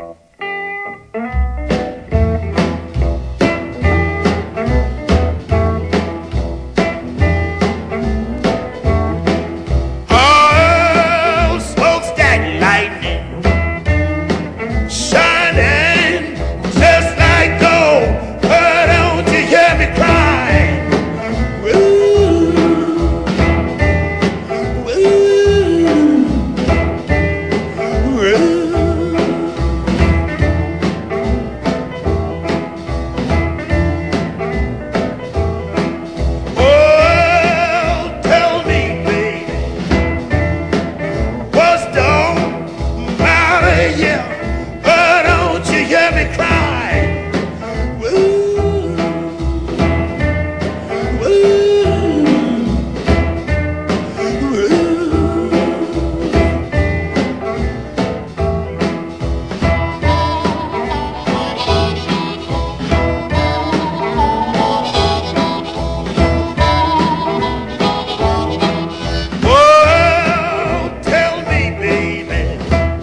Oh, smokestack lightning shining just like gold. But don't you hear me crying? Ooh, ooh, ooh. Oh, tell me, baby, what's don't matter, yeah. But don't you hear me cry? Ooh, ooh, oh, tell me, baby,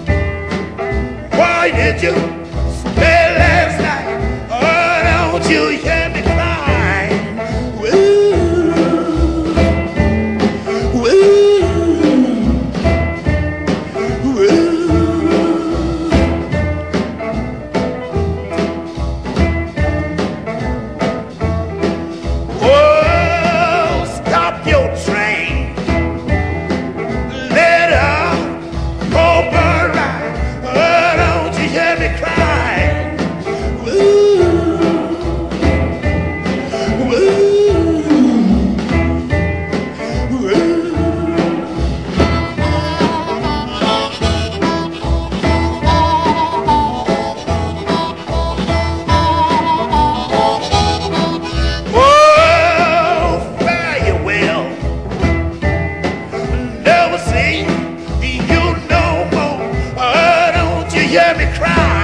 why did you stay last night? Oh, don't you hear me crying? Ooh, ooh, ooh. Oh, stop your train. Let her go by right. Oh, don't you hear me crying? Ooh, ooh, ooh. Oh, fare you well. Never see you no more. Oh, don't you hear me cry?